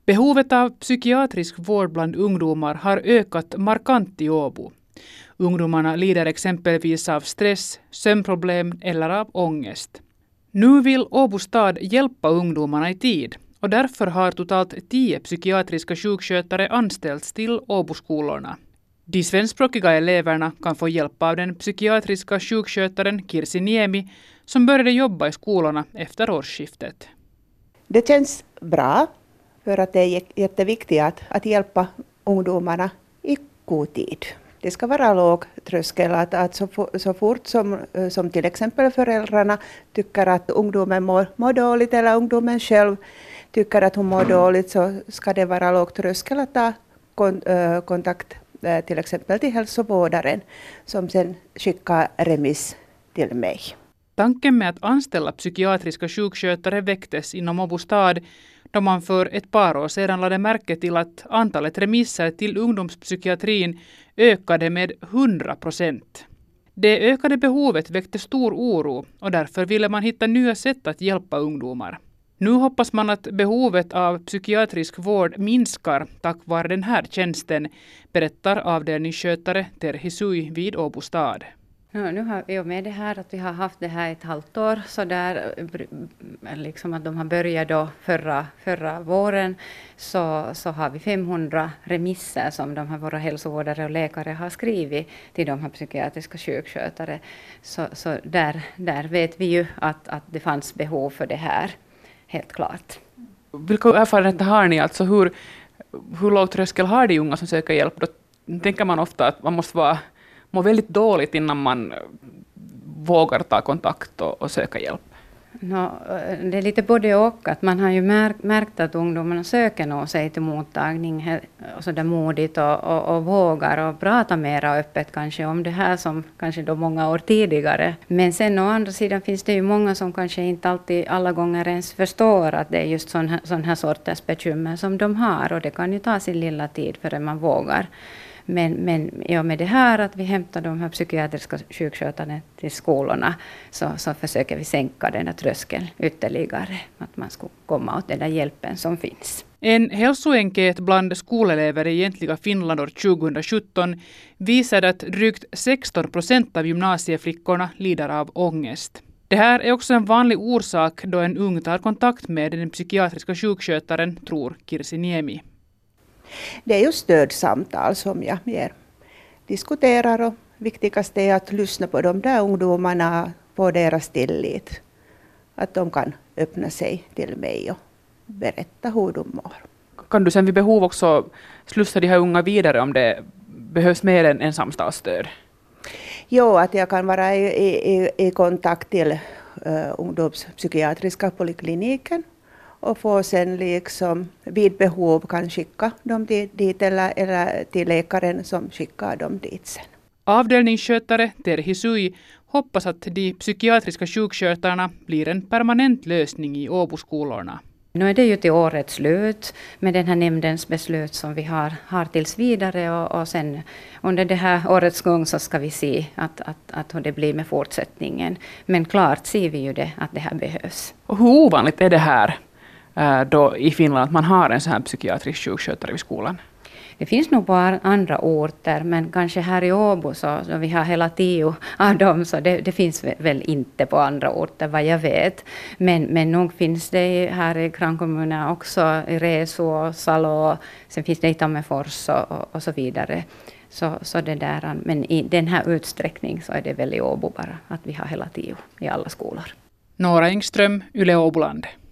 Behovet av psykiatrisk vård bland ungdomar har ökat markant i Åbo. Ungdomarna lider exempelvis av stress, sömnproblem eller av ångest. Nu vill Åbo stad hjälpa ungdomarna i tid och därför har totalt 10 psykiatriska sjukskötare anställts till Åboskolorna. De svenskspråkiga eleverna kan få hjälp av den psykiatriska sjukskötaren Kirsi Niemi som började jobba i skolorna efter årsskiftet. Det känns bra för att det är jätteviktigt att hjälpa ungdomarna i god tid. Det ska vara låg tröskel att så fort som till exempel föräldrarna tycker att ungdomen mår dåligt eller ungdomen själv tycker att hon mår dåligt, så ska det vara låg tröskel att ta kontakt till exempel till hälsovårdaren som sen skickar remiss till mig. Tanken med att anställa psykiatriska sjukskötare väcktes inom Åbo stad då man för ett par år sedan lade märke till att antalet remisser till ungdomspsykiatrin ökade med 100%. Det ökade behovet väckte stor oro och därför ville man hitta nya sätt att hjälpa ungdomar. Nu hoppas man att behovet av psykiatrisk vård minskar tack vare den här tjänsten, berättar avdelningsskötare Terhi Sui vid Åbo stad. Nu har vi med det här att vi har haft det här ett halvt år, så där liksom att de har börjat då förra våren, så har vi 500 remisser som de här våra hälsovårdare och läkare har skrivit till de här psykiatriska sjukskötare. Så där vet vi ju att det fanns behov för det här, helt klart. Vilka erfarenheter har ni? Alltså hur låg tröskel har de unga som söker hjälp? Då tänker man ofta att man måste må väldigt dåligt innan man vågar ta kontakt och söka hjälp. Det är lite både och. Att man har ju märkt att ungdomarna söker nå sig till mottagning så där modigt och vågar och prata mera öppet kanske om det här som kanske då många år tidigare. Men sen å andra sidan finns det ju många som kanske inte alltid alla gånger ens förstår att det är just sån här sorters bekymmer som de har, och det kan ju ta sin lilla tid förrän man vågar. Men ja, med det här att vi hämtar de här psykiatriska sjukskötarna till skolorna så försöker vi sänka den här tröskeln ytterligare. Att man ska komma åt den där hjälpen som finns. En hälsoenkät bland skolelever i egentliga Finland år 2017 visade att drygt 16% av gymnasieflickorna lider av ångest. Det här är också en vanlig orsak då en ung tar kontakt med den psykiatriska sjukskötaren, tror Kirsi Niemi. Det är ju stödsamtal som jag mer diskuterar, och viktigast är att lyssna på de där ungdomarna, på deras tillit. Att de kan öppna sig till mig och berätta hur de mår. Kan du sen vid behov också slussa de här unga vidare om det behövs mer än ensamstadsstöd? Jo, att jag kan vara i kontakt till ungdomspsykiatriska polikliniken och få sen liksom vid behov kan skicka dem dit eller till läkaren som skickar dem dit sen. Avdelningsskötare Terhi Sui hoppas att de psykiatriska sjukskötarna blir en permanent lösning i Åboskolorna. Nu är det ju till årets slut med den här nämndens beslut som vi har tills vidare, och sen under det här årets gång så ska vi se att hur det blir med fortsättningen. Men klart ser vi ju det att det här behövs. Och hur ovanligt är det här då i Finland att man har en sån här psykiatrisk sjukskötare i skolan? Det finns nog på andra orter, men kanske här i Åbo så vi har hela 10 av dem, så det finns väl inte på andra orter vad jag vet. Men nog finns det här i grannkommunerna också, i Resu och Salo, sen finns det i Tammerfors och så vidare. Så det där, men i den här utsträckning så är det väl i Åbo bara att vi har hela 10 i alla skolor. Nora Engström, Yle Åboland.